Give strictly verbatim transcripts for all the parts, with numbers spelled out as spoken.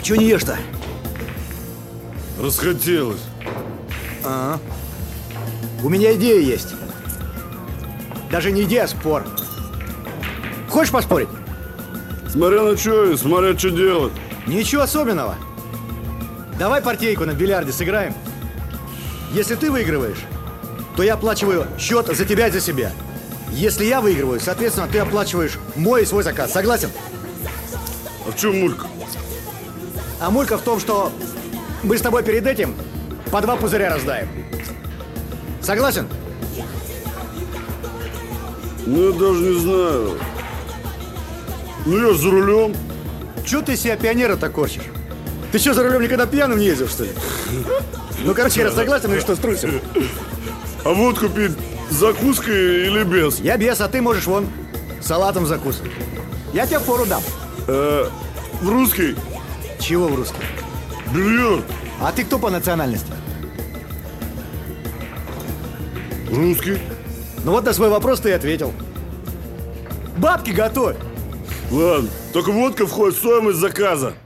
Чего не ешь-то? Расхотелось. Ага. У меня идея есть. Даже не идея, а спор. Хочешь поспорить? Смотря на что и смотря что делать. Ничего особенного. Давай партийку на бильярде сыграем. Если ты выигрываешь, то я оплачиваю счет за тебя и за себя. Если я выигрываю, соответственно, ты оплачиваешь мой и свой заказ. Согласен? А в чем мулька? А мулька в том, что мы с тобой перед этим по два пузыря раздаем. Согласен? Ну, я даже не знаю. Ну, я ж за рулем. Чего ты себя пионера-то корчишь? Ты что, за рулем никогда пьяным не ездил, что ли? Ну, короче, я согласен, или что, струсил? А водку пить с закуской или без? Я без, а ты можешь вон салатом закусывать. Я тебе фору дам. Э, в русский? Чего в русский? Бильярд. А ты кто по национальности? Русский. Ну вот на свой вопрос ты и ответил. Бабки готовь. Ладно, только водка входит в стоимость заказа.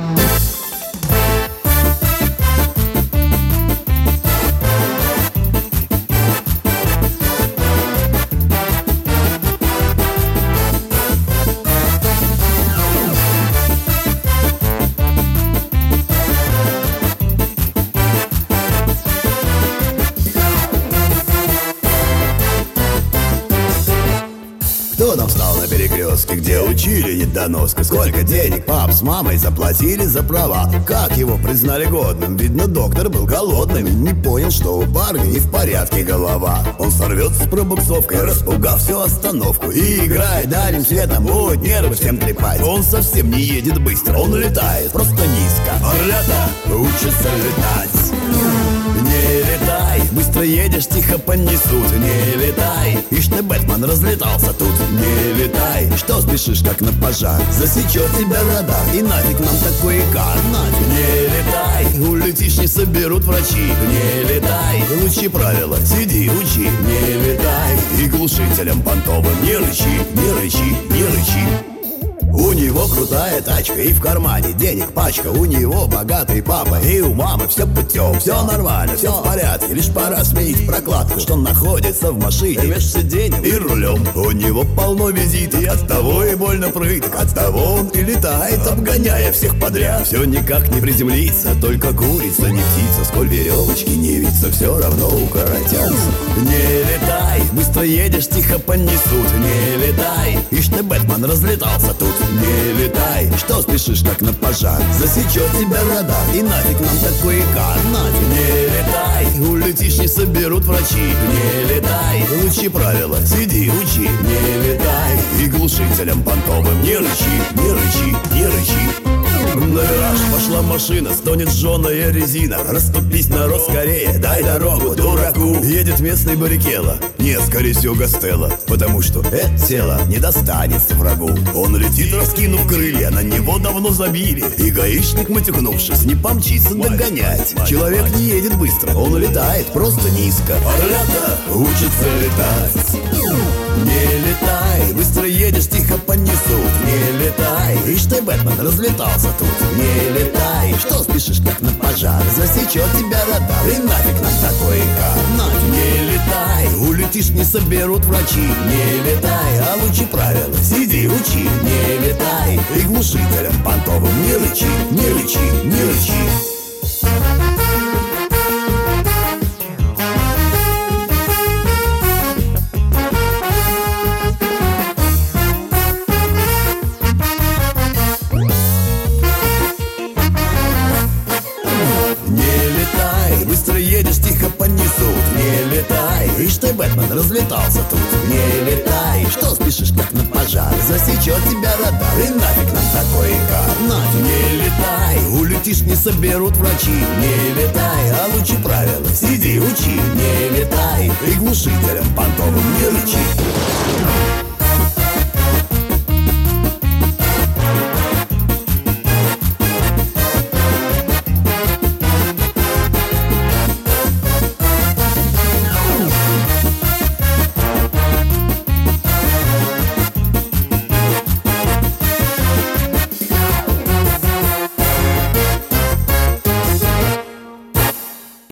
Кто там встал на перекрестке, где учили недоноска? Сколько денег пап с мамой заплатили за права? Как его признали годным? Видно, доктор был голодным и не понял, что у парня не в порядке голова. Он сорвется с пробуксовкой, распугав всю остановку, и играет дальним светом, будет нервы всем трепать. Он совсем не едет быстро, он летает просто низко. Орлята учатся летать. Не летай, быстро едешь, тихо понесут. Не летай, ишь ты, Бэтмен, разлетался тут. Не летай, что спешишь, как на пожар? Засечет тебя радар, и нафиг нам такой икар. Нафиг. Не летай, улетишь, не соберут врачи. Не летай, лучи правила, сиди, учи. Не летай, и глушителем понтовым не рычи, не рычи, не рычи. У него крутая тачка и в кармане денег пачка. У него богатый папа и у мамы все путем. Все нормально, все в порядке, лишь пора сменить прокладку. Что находится в машине между сиденьем и рулем. У него полно визит, и от того и больно прыток. От того он и летает, обгоняя всех подряд. Все никак не приземлится, только курица, не птица. Сколь веревочки не виться, все равно укоротятся. Не летай, быстро едешь, тихо понесут. Не летай, ишь ты, Бэтмен, разлетался тут. Не летай, что спешишь, как на пожар? Засечет тебя радар, и нафиг нам такой икар. Нафиг. Не летай, улетишь, не соберут врачи. Не летай, лучи правила, сиди, учи. Не летай, и глушителем понтовым не рычи, не рычи, не рычи. На вираж пошла машина, стонет жженая резина. Расступись, народ, скорее, дай дорогу дураку. Едет местный баррикела, нет, скорее всего Гастелло, потому что это тело не достанется врагу. Он летит, раскинув крылья, на него давно забили. И гаишник, матюкнувшись, не помчится догонять. Человек не едет быстро, он летает просто низко. Орлята учатся летать. Не летай, быстро едешь, тихо понесут. Не летай, ишь ты, Бэтмен, разлетался тут. Не летай, что спешишь, как на пожар? Засечет тебя радар, и нафиг нам такой икар. Нафиг. Не летай, улетишь, не соберут врачи. Не летай, а лучи правила, сиди, учи. Не летай, и глушителем понтовым не рычи, не рычи, не рычи. Едешь, тихо понесут. Не летай, ишь ты, Бэтмен, разлетался тут. Не летай, что спешишь, как на пожар? Засечет тебя радар, и нафиг нам такой икар. Нафиг. Не летай, улетишь, не соберут врачи. Не летай, а лучи правила, сиди, учи. Не летай, и глушителем понтовым не рычи.